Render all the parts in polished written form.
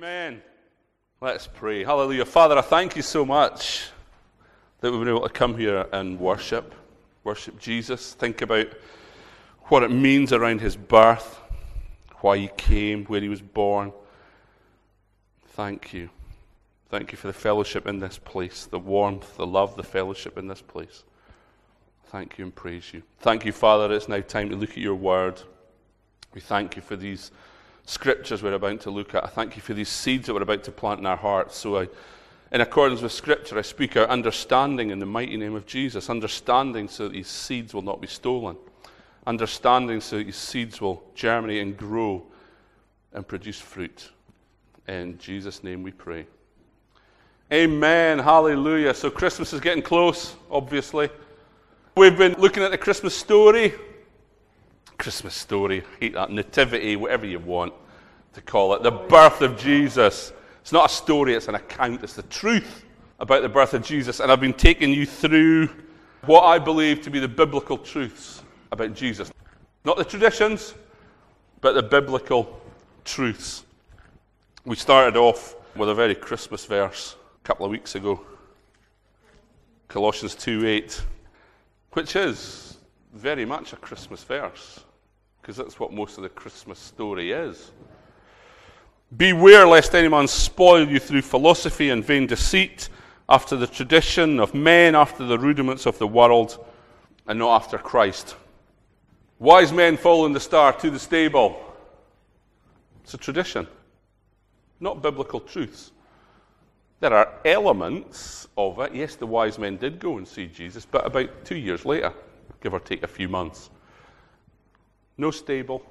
Amen. Let's pray. Hallelujah. Father, I thank you so much that we've been able to come here and worship Jesus. Think about what it means around his birth, why he came, where he was born. Thank you. Thank you for the fellowship in this place, the warmth, the love, the fellowship in this place. Thank you and praise you. Thank you, Father, it's now time to look at your word. We thank you for these scriptures we're about to look at. I thank you for these seeds that we're about to plant in our hearts. So in accordance with Scripture, I speak out understanding in the mighty name of Jesus. Understanding so that these seeds will not be stolen. Understanding so that these seeds will germinate and grow and produce fruit. In Jesus' name we pray. Amen. Hallelujah. So Christmas is getting close, obviously. We've been looking at the Christmas story. Christmas story, I hate that, nativity, whatever you want to call it, the birth of Jesus. It's not a story, it's an account, it's the truth about the birth of Jesus. And I've been taking you through what I believe to be the biblical truths about Jesus. Not the traditions, but the biblical truths. We started off with a very Christmas verse a couple of weeks ago, Colossians 2:8, which is very much a Christmas verse, because that's what most of the Christmas story is. Beware lest any man spoil you through philosophy and vain deceit, after the tradition of men, after the rudiments of the world, and not after Christ. Wise men following the star to the stable. It's a tradition, not biblical truths. There are elements of it. Yes, the wise men did go and see Jesus, but about 2 years later, give or take a few months. No stable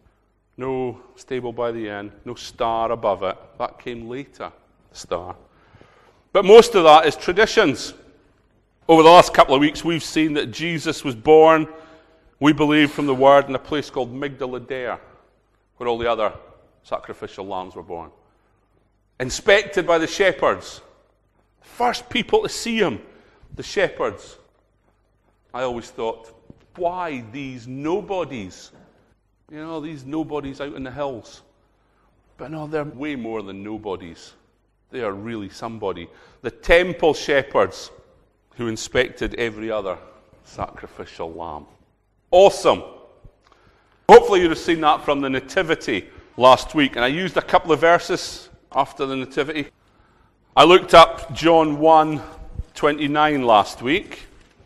by the end, no star above it. That came later, the star. But most of that is traditions. Over the last couple of weeks, we've seen that Jesus was born, we believe from the word, in a place called Migdal Eder, where all the other sacrificial lambs were born. Inspected by the shepherds. First people to see him, the shepherds. I always thought, why these nobodies? You know, these nobodies out in the hills. But no, they're way more than nobodies. They are really somebody. The temple shepherds who inspected every other sacrificial lamb. Awesome. Hopefully you'd have seen that from the Nativity last week. And I used a couple of verses after the Nativity. I looked up John 1:29 last week.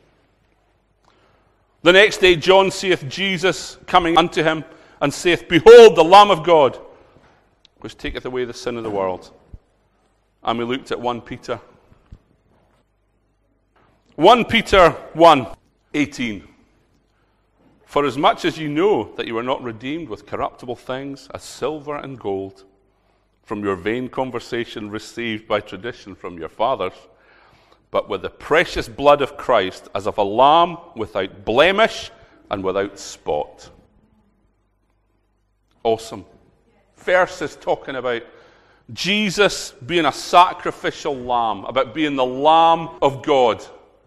The next day John seeth Jesus coming unto him, and saith, Behold, the Lamb of God, which taketh away the sin of the world. And we looked at 1 Peter. 1 Peter 1:18. For as much as you know that you are not redeemed with corruptible things, as silver and gold, from your vain conversation received by tradition from your fathers, but with the precious blood of Christ, as of a lamb without blemish and without spot. Awesome. Verse is talking about Jesus being a sacrificial lamb, about being the Lamb of God.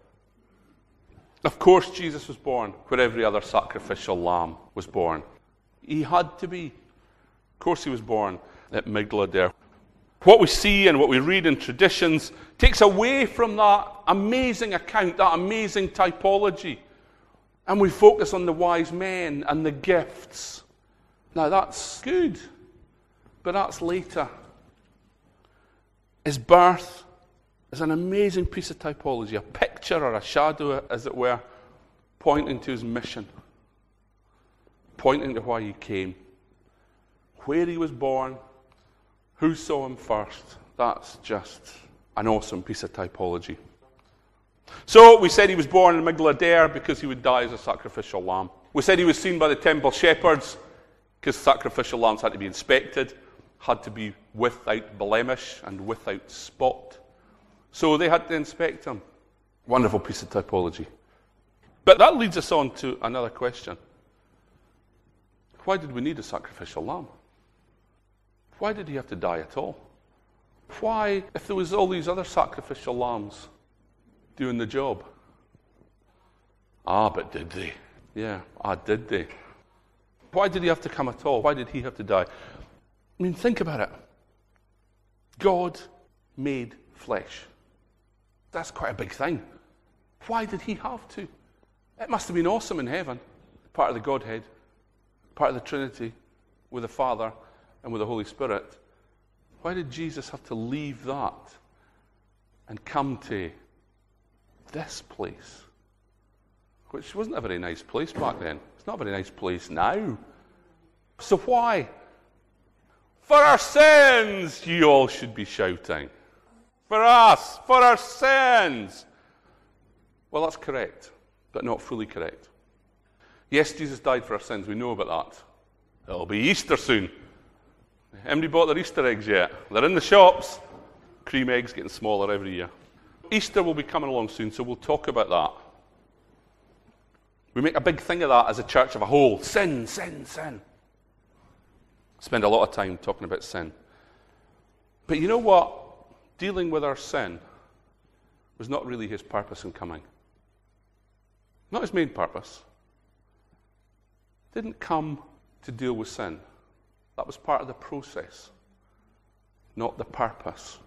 Of course Jesus was born where every other sacrificial lamb was born. He had to be. Of course he was born at Migdal Eder. What we see and what we read in traditions takes away from that amazing account, that amazing typology. And we focus on the wise men and the gifts. Now that's good, but that's later. His birth is an amazing piece of typology, a picture or a shadow, as it were, pointing to his mission, pointing to why he came, where he was born, who saw him first. That's just an awesome piece of typology. So we said he was born in Migdal Eder because he would die as a sacrificial lamb. We said he was seen by the temple shepherds because sacrificial lambs had to be inspected, had to be without blemish and without spot. So they had to inspect him. Wonderful piece of typology. But that leads us on to another question. Why did we need a sacrificial lamb? Why did he have to die at all? Why, if there was all these other sacrificial lambs doing the job? But did they? Yeah, did they? Why did he have to come at all? Why did he have to die? I mean, think about it. God made flesh. That's quite a big thing. Why did he have to? It must have been awesome in heaven. Part of the Godhead, part of the Trinity, with the Father and with the Holy Spirit. Why did Jesus have to leave that and come to this place? Which wasn't a very nice place back then. It's not a very nice place now. So why? For our sins, you all should be shouting. For us, for our sins. Well, that's correct, but not fully correct. Yes, Jesus died for our sins. We know about that. It'll be Easter soon. Anybody bought their Easter eggs yet? They're in the shops. Cream eggs getting smaller every year. Easter will be coming along soon, so we'll talk about that. We make a big thing of that as a church of a whole. Sin, sin, sin. Spend a lot of time talking about sin. But you know what? Dealing with our sin was not really his purpose in coming. Not his main purpose. Didn't come to deal with sin. That was part of the process, not the purpose.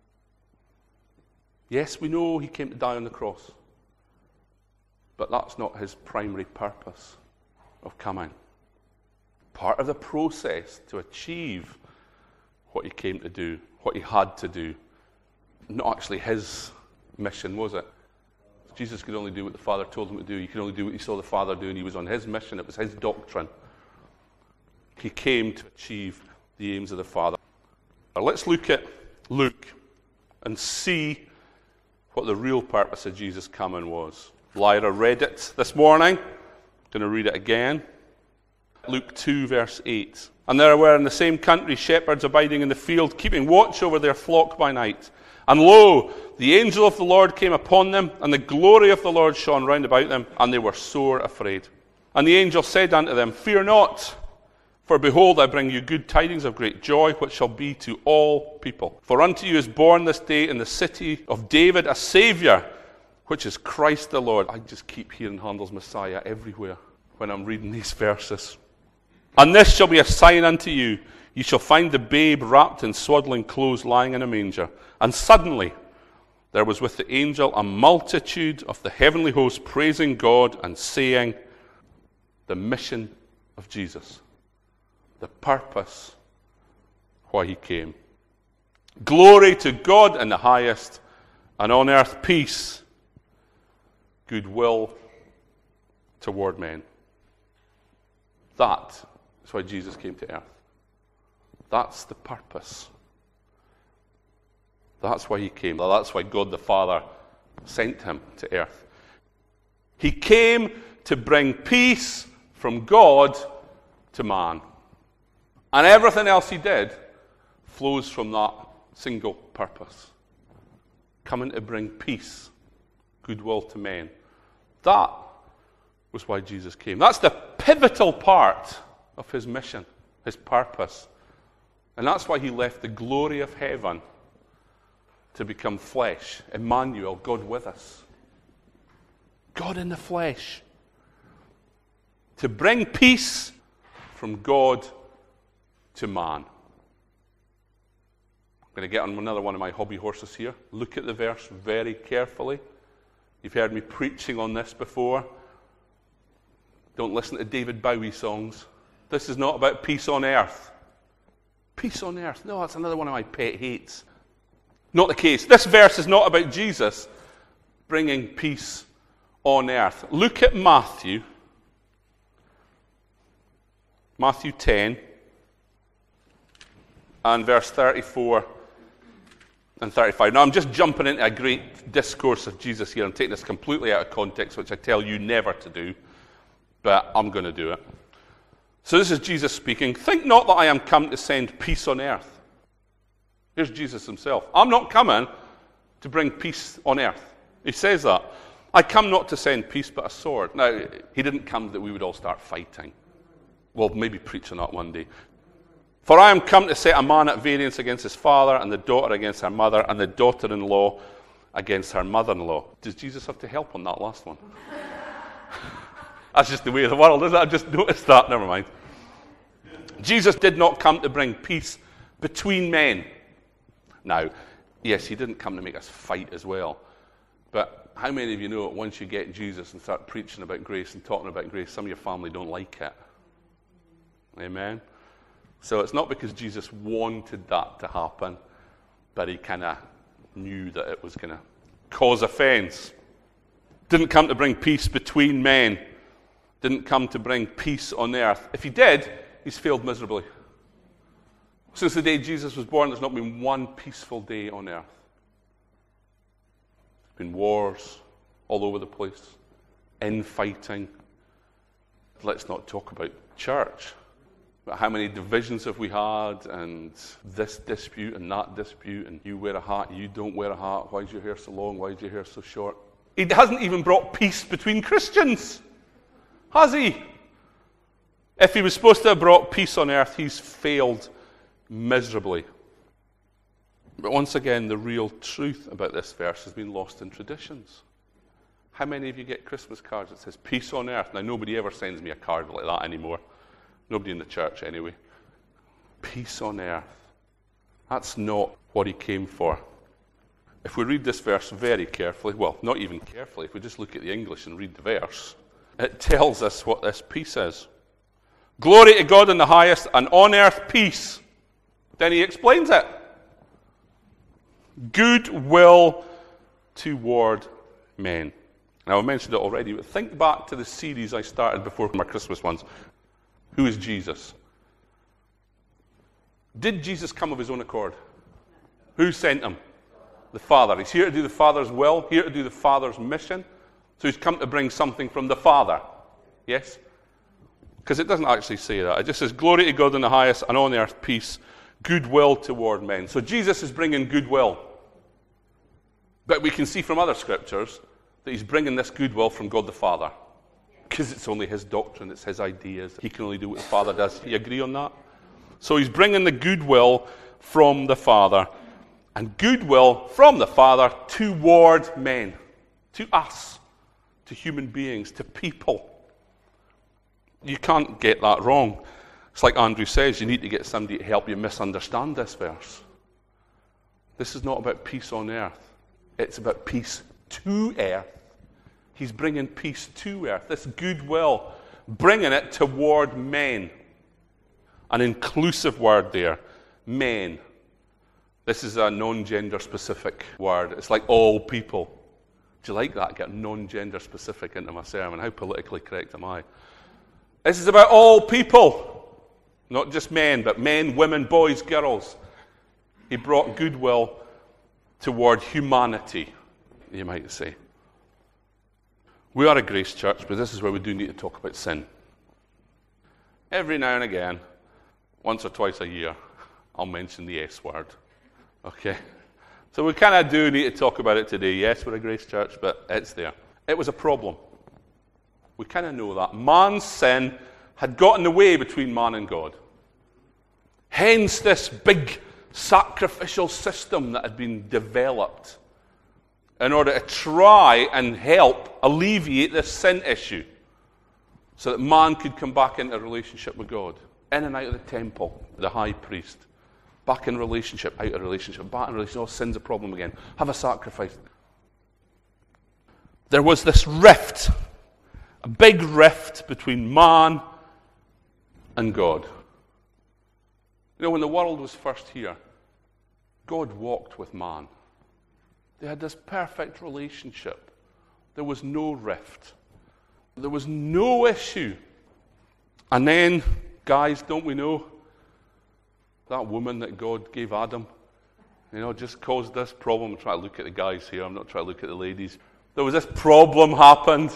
Yes, we know he came to die on the cross, but that's not his primary purpose of coming. Part of the process to achieve what he came to do, what he had to do, not actually his mission, was it? Jesus could only do what the Father told him to do. He could only do what he saw the Father do, and he was on his mission. It was his doctrine. He came to achieve the aims of the Father. Now let's look at Luke and see what the real purpose of Jesus coming was. Lyra read it this morning. I'm going to read it again. Luke 2, verse 8. And there were in the same country shepherds abiding in the field, keeping watch over their flock by night. And lo, the angel of the Lord came upon them, and the glory of the Lord shone round about them, and they were sore afraid. And the angel said unto them, Fear not, for behold, I bring you good tidings of great joy, which shall be to all people. For unto you is born this day in the city of David a Saviour, which is Christ the Lord. I just keep hearing Handel's Messiah everywhere when I'm reading these verses. And this shall be a sign unto you. You shall find the babe wrapped in swaddling clothes lying in a manger. And suddenly there was with the angel a multitude of the heavenly host praising God and saying, the mission of Jesus, the purpose why he came. Glory to God in the highest, and on earth peace, goodwill toward men. That is why Jesus came to earth. That's the purpose. That's why he came. That's why God the Father sent him to earth. He came to bring peace from God to man. And everything else he did flows from that single purpose. Coming to bring peace, goodwill to men. That was why Jesus came. That's the pivotal part of his mission, his purpose. And that's why he left the glory of heaven to become flesh. Emmanuel, God with us. God in the flesh. To bring peace from God to man. I'm going to get on another one of my hobby horses here. Look at the verse very carefully. You've heard me preaching on this before. Don't listen to David Bowie songs. This is not about peace on earth. Peace on earth. No, that's another one of my pet hates. Not the case. This verse is not about Jesus bringing peace on earth. Look at Matthew 10 and verse 34 and 35. Now I'm just jumping into a great discourse of Jesus here. I'm taking this completely out of context, which I tell you never to do, but I'm going to do it. So this is Jesus speaking. Think not that I am come to send peace on earth. Here's Jesus himself. I'm not coming to bring peace on earth. He says that. I come not to send peace, but a sword. Now, he didn't come that we would all start fighting. We'll maybe preach on that one day. For I am come to set a man at variance against his father, and the daughter against her mother, and the daughter-in-law against her mother-in-law. Does Jesus have to help on that last one? That's just the way of the world, isn't it? I've just noticed that. Never mind. Jesus did not come to bring peace between men. Now, yes, he didn't come to make us fight as well. But how many of you know that once you get Jesus and start preaching about grace and talking about grace, some of your family don't like it? Amen? So it's not because Jesus wanted that to happen, but he kind of knew that it was going to cause offense. Didn't come to bring peace between men. Didn't come to bring peace on earth. If he did, he's failed miserably. Since the day Jesus was born, there's not been one peaceful day on earth. There's been wars all over the place, infighting. Let's not talk about church. But how many divisions have we had, and this dispute and that dispute, and you wear a hat, you don't wear a hat, why is your hair so long, why is your hair so short? He hasn't even brought peace between Christians, has he? If he was supposed to have brought peace on earth, he's failed miserably. But once again, the real truth about this verse has been lost in traditions. How many of you get Christmas cards that says peace on earth? Now, nobody ever sends me a card like that anymore. Nobody in the church anyway. Peace on earth. That's not what he came for. If we read this verse very carefully, well, not even carefully, if we just look at the English and read the verse, it tells us what this peace is. Glory to God in the highest, and on earth peace. Then he explains it. Goodwill toward men. Now, I mentioned it already, but think back to the series I started before my Christmas ones. Who is Jesus? Did Jesus come of his own accord? Who sent him? The Father. He's here to do the Father's will, here to do the Father's mission. So he's come to bring something from the Father. Yes? Because it doesn't actually say that. It just says, glory to God in the highest, and on earth peace, goodwill toward men. So Jesus is bringing goodwill. But we can see from other scriptures that he's bringing this goodwill from God the Father. Because it's only his doctrine, it's his ideas. He can only do what the Father does. Do you agree on that? So he's bringing the goodwill from the Father. And goodwill from the Father toward men. To us. To human beings. To people. You can't get that wrong. It's like Andrew says, you need to get somebody to help you misunderstand this verse. This is not about peace on earth. It's about peace to earth. He's bringing peace to earth. This goodwill, bringing it toward men. An inclusive word there. Men. This is a non-gender specific word. It's like all people. Do you like that? Get non-gender specific into my sermon. How politically correct am I? This is about all people. Not just men, but men, women, boys, girls. He brought goodwill toward humanity, you might say. We are a grace church, but this is where we do need to talk about sin. Every now and again, once or twice a year, I'll mention the S word. Okay? So we kind of do need to talk about it today. Yes, we're a grace church, but it's there. It was a problem. We kind of know that. Man's sin had got in the way between man and God. Hence this big sacrificial system that had been developed in order to try and help alleviate this sin issue so that man could come back into a relationship with God. In and out of the temple, the high priest. Back in relationship, out of relationship, back in relationship. Oh, sin's a problem again. Have a sacrifice. There was this rift, a big rift between man and God. You know, when the world was first here, God walked with man. They had this perfect relationship. There was no rift. There was no issue. And then, guys, don't we know that woman that God gave Adam, just caused this problem. I'm trying to look at the guys here. I'm not trying to look at the ladies. There was this problem happened.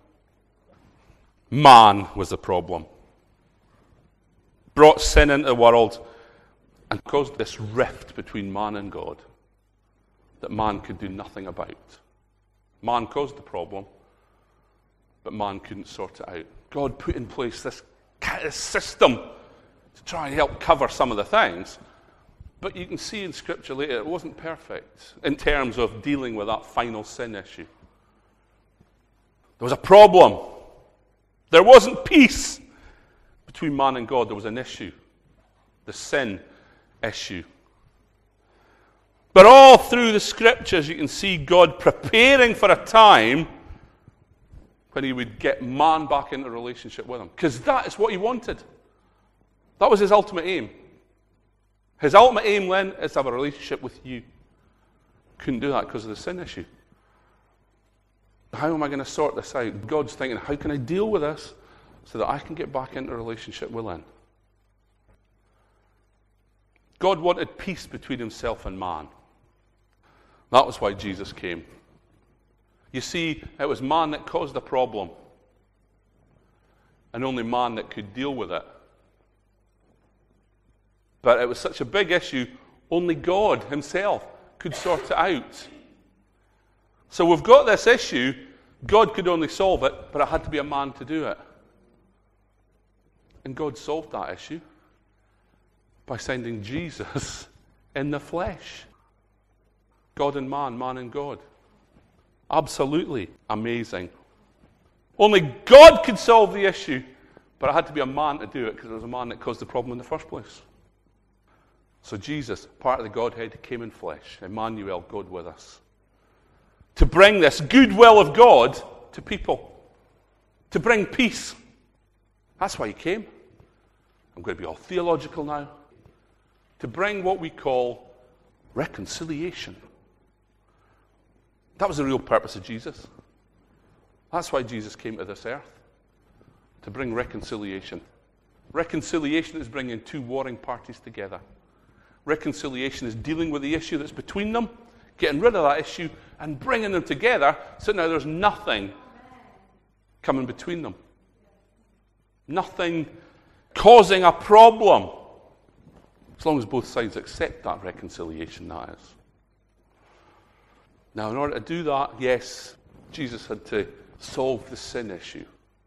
Man was the problem. Brought sin into the world and caused this rift between man and God that man could do nothing about. Man caused the problem, but man couldn't sort it out. God put in place this system to try and help cover some of the things, but you can see in Scripture later it wasn't perfect in terms of dealing with that final sin issue. There was a problem. There wasn't peace between man and God. There was an issue. The sin issue. But all through the scriptures you can see God preparing for a time when he would get man back into a relationship with him. Because that is what he wanted. That was his ultimate aim. His ultimate aim then is to have a relationship with you. Couldn't do that because of the sin issue. How am I going to sort this out? God's thinking, how can I deal with this so that I can get back into a relationship with him? God wanted peace between himself and man. That was why Jesus came. You see, it was man that caused the problem, and only man that could deal with it. But it was such a big issue, only God himself could sort it out. So we've got this issue, God could only solve it, but it had to be a man to do it. And God solved that issue by sending Jesus in the flesh. God and man and God. Absolutely amazing. Only God could solve the issue, but it had to be a man to do it because it was a man that caused the problem in the first place. So Jesus, part of the Godhead, came in flesh. Emmanuel, God with us. To bring this goodwill of God to people. To bring peace. That's why he came. I'm going to be all theological now. To bring what we call reconciliation. That was the real purpose of Jesus. That's why Jesus came to this earth. To bring reconciliation. Reconciliation is bringing two warring parties together. Reconciliation is dealing with the issue that's between them, getting rid of that issue, and bringing them together so now there's nothing coming between them. Nothing causing a problem. As long as both sides accept that reconciliation, that is. Now, in order to do that, yes, Jesus had to solve the sin issue.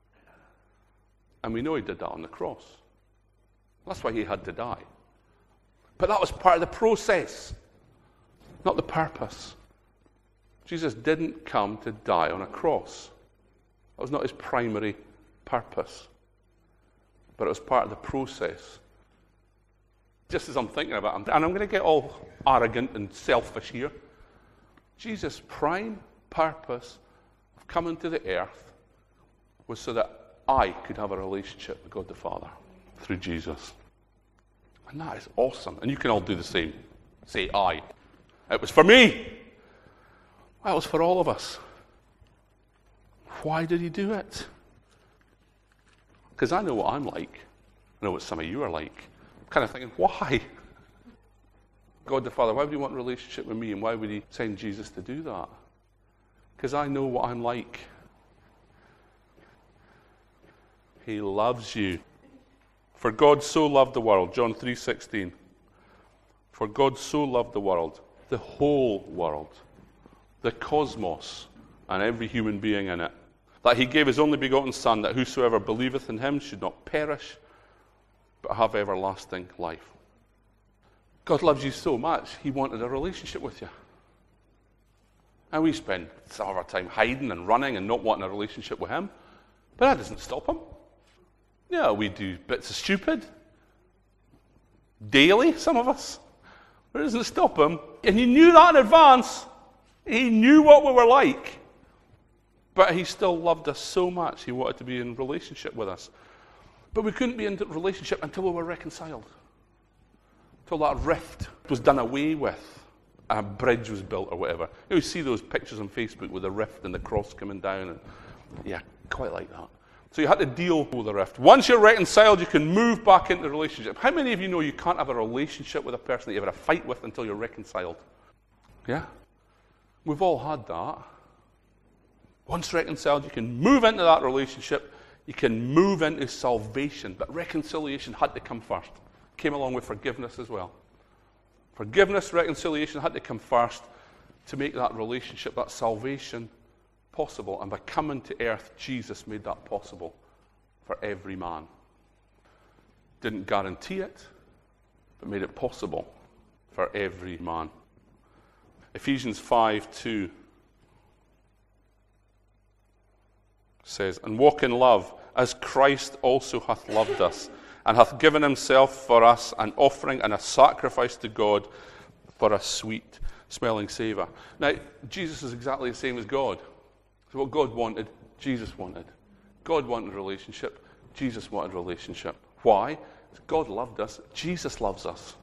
And we know he did that on the cross. That's why he had to die. But that was part of the process, not the purpose. Jesus didn't come to die on a cross. That was not his primary purpose. But it was part of the process. Just as I'm thinking about it, and I'm going to get all arrogant and selfish here, Jesus' prime purpose of coming to the earth was so that I could have a relationship with God the Father through Jesus. And that is awesome. And you can all do the same. Say, I. It was for me. Well, it was for all of us. Why did he do it? Because I know what I'm like. I know what some of you are like. I'm kind of thinking, why? God the Father, why would he want a relationship with me, and why would he send Jesus to do that? Because I know what I'm like. He loves you. For God so loved the world, John 3:16. For God so loved the world, the whole world, the cosmos, and every human being in it, that he gave his only begotten Son, that whosoever believeth in him should not perish, but have everlasting life. God loves you so much, he wanted a relationship with you. And we spend some of our time hiding and running and not wanting a relationship with him. But that doesn't stop him. Yeah, we do bits of stupid. Daily, some of us. But it doesn't stop him. And he knew that in advance. He knew what we were like. But he still loved us so much, he wanted to be in relationship with us. But we couldn't be in relationship until we were reconciled. Until that rift was done away with. A bridge was built or whatever. You see those pictures on Facebook with the rift and the cross coming down. And, yeah, quite like that. So you had to deal with the rift. Once you're reconciled, you can move back into the relationship. How many of you know you can't have a relationship with a person that you have a fight with until you're reconciled? Yeah? We've all had that. Once reconciled, you can move into that relationship. You can move into salvation. But reconciliation had to come first. Came along with forgiveness as well. Forgiveness, reconciliation had to come first to make that relationship, that salvation possible. And by coming to earth, Jesus made that possible for every man. Didn't guarantee it, but made it possible for every man. Ephesians 5:2 says, "And walk in love, as Christ also hath loved us, and hath given himself for us an offering and a sacrifice to God for a sweet smelling savour. Now, Jesus is exactly the same as God. So what God wanted, Jesus wanted. God wanted a relationship. Jesus wanted a relationship. Why? Because God loved us. Jesus loves us.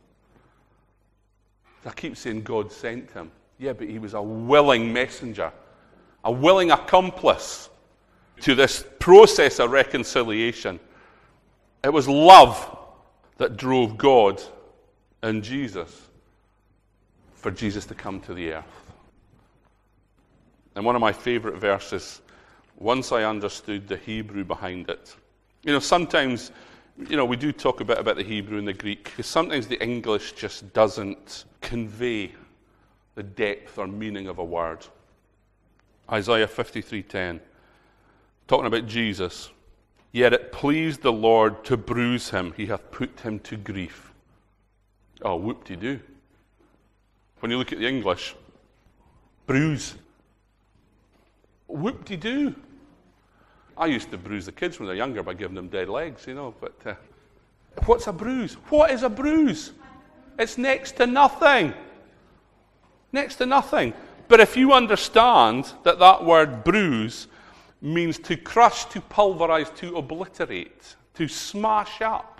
I keep saying God sent him. Yeah, but he was a willing messenger, a willing accomplice to this process of reconciliation. It was love that drove God and Jesus for Jesus to come to the earth. And one of my favorite verses, once I understood the Hebrew behind it. Sometimes, we do talk a bit about the Hebrew and the Greek, because sometimes the English just doesn't convey the depth or meaning of a word. Isaiah 53:10, talking about Jesus. Yet it pleased the Lord to bruise him. He hath put him to grief. Oh, whoop-de-doo. When you look at the English, bruise. Whoop-de-doo. I used to bruise the kids when they were younger by giving them dead legs, but what's a bruise? What is a bruise? It's next to nothing. Next to nothing. But if you understand that word bruise means to crush, to pulverize, to obliterate, to smash up.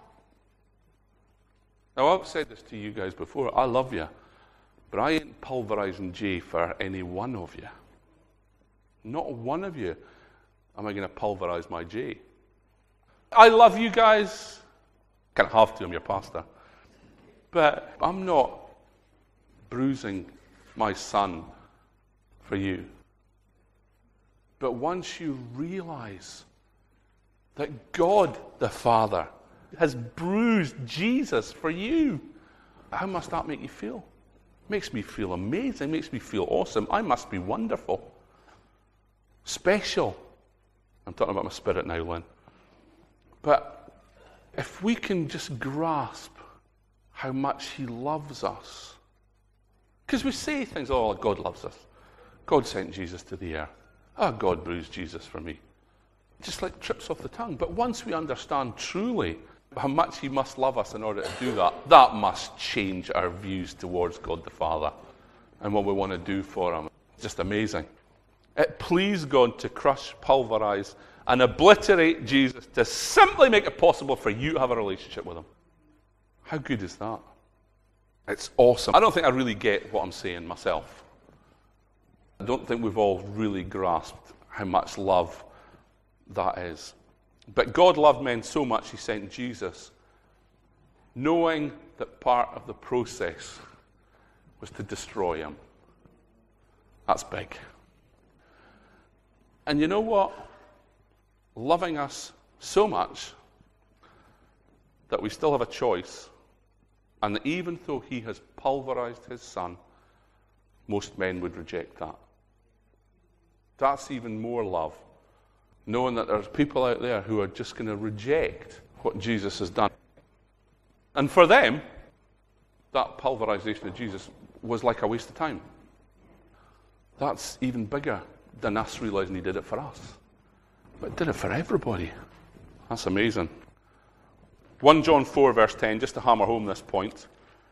Now, I've said this to you guys before. I love you. But I ain't pulverizing Jay for any one of you. Not one of you am I going to pulverize my Jay. I love you guys. Can't have to, I'm your pastor. But I'm not bruising my son for you. But once you realize that God the Father has bruised Jesus for you, how must that make you feel? It makes me feel amazing. It makes me feel awesome. I must be wonderful. Special. I'm talking about my spirit now, Lynn. But if we can just grasp how much he loves us, because we say things, oh, God loves us. God sent Jesus to the earth. Oh, God bruised Jesus for me. Just like trips off the tongue. But once we understand truly how much he must love us in order to do that, that must change our views towards God the Father and what we want to do for him. It's just amazing. It pleased God to crush, pulverize, and obliterate Jesus to simply make it possible for you to have a relationship with him. How good is that? It's awesome. I don't think I really get what I'm saying myself. I don't think we've all really grasped how much love that is. But God loved men so much, he sent Jesus, knowing that part of the process was to destroy him. That's big. And you know what? Loving us so much that we still have a choice, and that even though he has pulverized his son, most men would reject that. That's even more love. Knowing that there's people out there who are just going to reject what Jesus has done. And for them, that pulverization of Jesus was like a waste of time. That's even bigger than us realizing he did it for us. But did it for everybody. That's amazing. 1 John 4 verse 10, just to hammer home this point.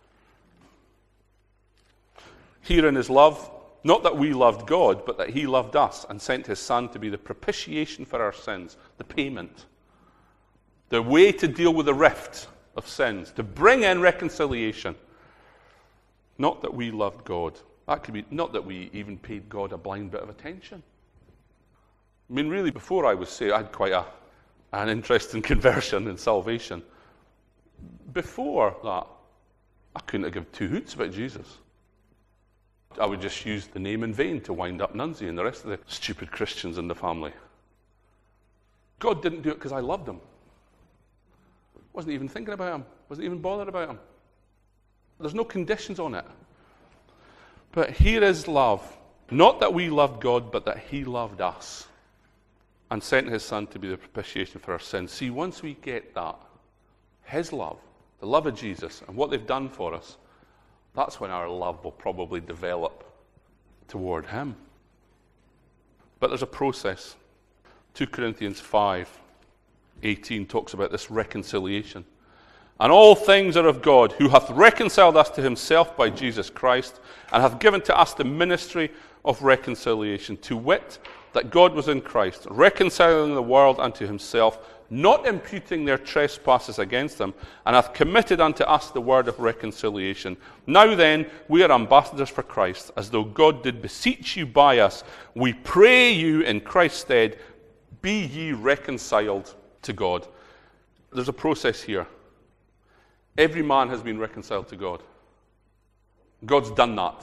Herein is love, not that we loved God, but that he loved us and sent his Son to be the propitiation for our sins, the payment, the way to deal with the rift of sins, to bring in reconciliation. Not that we loved God. That could be not that we even paid God a blind bit of attention. I mean, really, before I was saved, I had quite an interesting conversion and salvation. Before that, I couldn't have given two hoots about Jesus. I would just use the name in vain to wind up Nunzi and the rest of the stupid Christians in the family. God didn't do it because I loved him. Wasn't even thinking about him. Wasn't even bothered about him. There's no conditions on it. But here is love. Not that we loved God, but that he loved us and sent his Son to be the propitiation for our sins. See, once we get that, his love, the love of Jesus, and what they've done for us, that's when our love will probably develop toward him. But there's a process. 2 Corinthians 5:18 talks about this reconciliation. And all things are of God, who hath reconciled us to himself by Jesus Christ, and hath given to us the ministry of reconciliation, to wit, that God was in Christ, reconciling the world unto himself, not imputing their trespasses against them, and hath committed unto us the word of reconciliation. Now then, we are ambassadors for Christ, as though God did beseech you by us. We pray you in Christ's stead, be ye reconciled to God. There's a process here. Every man has been reconciled to God. God's done that.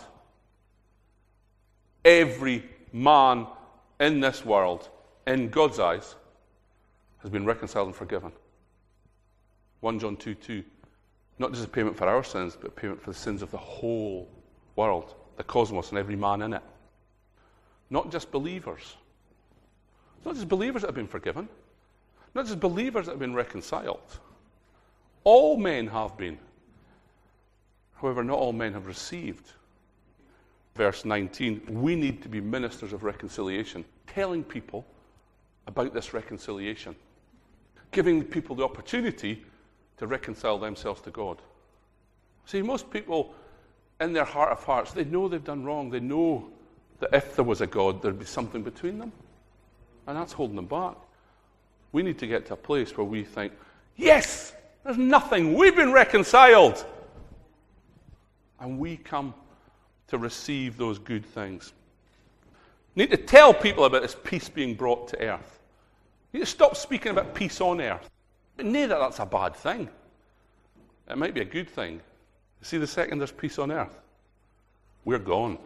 Every man in this world, in God's eyes, has been reconciled and forgiven. 1 John 2:2. Not just a payment for our sins, but a payment for the sins of the whole world, the cosmos, and every man in it. Not just believers. It's not just believers that have been forgiven. Not just believers that have been reconciled. All men have been. However, not all men have received. Verse 19, we need to be ministers of reconciliation, telling people about this reconciliation, giving people the opportunity to reconcile themselves to God. See, most people, in their heart of hearts, they know they've done wrong. They know that if there was a God, there'd be something between them. And that's holding them back. We need to get to a place where we think, yes, there's nothing. We've been reconciled. And we come to receive those good things. You need to tell people about this peace being brought to earth. You need to stop speaking about peace on earth. Nay, that's a bad thing. It might be a good thing. See, the second there's peace on earth, we're gone.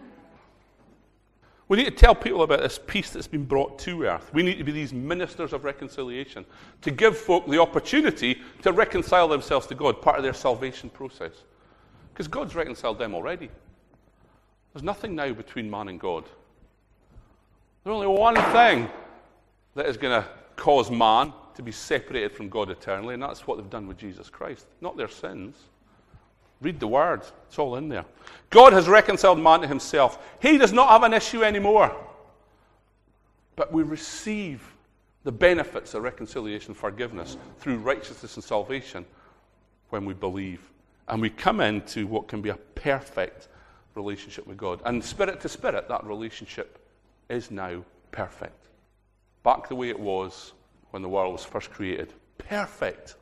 We need to tell people about this peace that's been brought to earth. We need to be these ministers of reconciliation, to give folk the opportunity to reconcile themselves to God, part of their salvation process. Because God's reconciled them already. There's nothing now between man and God. There's only one thing that is going to cause man to be separated from God eternally, and that's what they've done with Jesus Christ, not their sins. Read the word. It's all in there. God has reconciled man to himself. He does not have an issue anymore. But we receive the benefits of reconciliation and forgiveness through righteousness and salvation when we believe. And we come into what can be a perfect relationship with God. And spirit to spirit, that relationship is now perfect. Back the way it was when the world was first created. Perfect.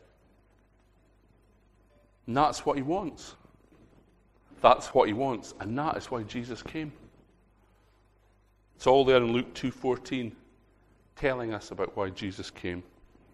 And that's what he wants. That's what he wants. And that is why Jesus came. It's all there in Luke 2:14, telling us about why Jesus came.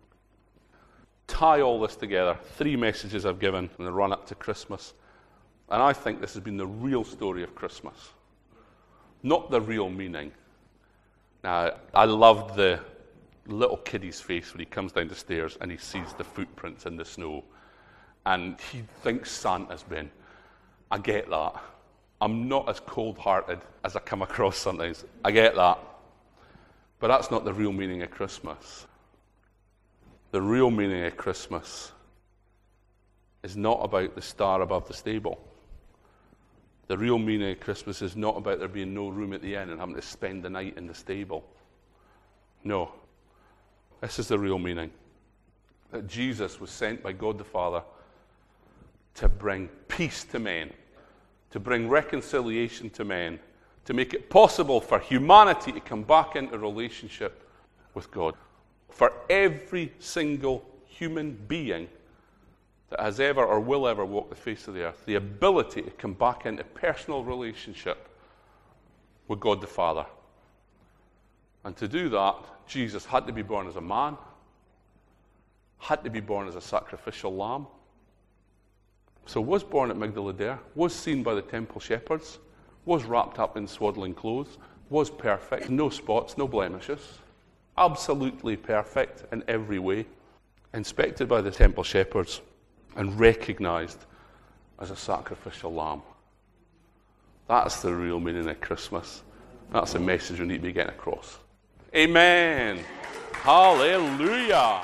Tie all this together. 3 messages I've given in the run up to Christmas. And I think this has been the real story of Christmas. Not the real meaning. Now, I loved the little kiddie's face when he comes down the stairs and he sees the footprints in the snow. And he thinks Santa's been. I get that. I'm not as cold-hearted as I come across sometimes. I get that. But that's not the real meaning of Christmas. The real meaning of Christmas is not about the star above the stable. The real meaning of Christmas is not about there being no room at the inn and having to spend the night in the stable. No. This is the real meaning. That Jesus was sent by God the Father to bring peace to men, to bring reconciliation to men, to make it possible for humanity to come back into relationship with God. For every single human being that has ever or will ever walk the face of the earth, the ability to come back into personal relationship with God the Father. And to do that, Jesus had to be born as a man, had to be born as a sacrificial lamb. So was born at Migdal-Eder, was seen by the temple shepherds, was wrapped up in swaddling clothes, was perfect, no spots, no blemishes, absolutely perfect in every way, inspected by the temple shepherds, and recognized as a sacrificial lamb. That's the real meaning of Christmas. That's the message we need to be getting across. Amen. Hallelujah.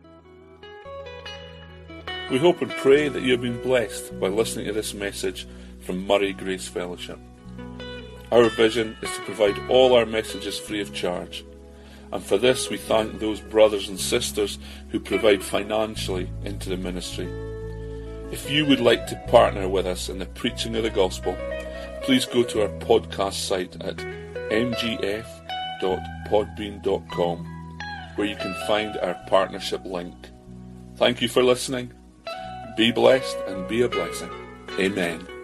We hope and pray that you have been blessed by listening to this message from Murray Grace Fellowship. Our vision is to provide all our messages free of charge. And for this we thank those brothers and sisters who provide financially into the ministry. If you would like to partner with us in the preaching of the gospel, please go to our podcast site at mgf.podbean.com, where you can find our partnership link. Thank you for listening. Be blessed and be a blessing. Amen.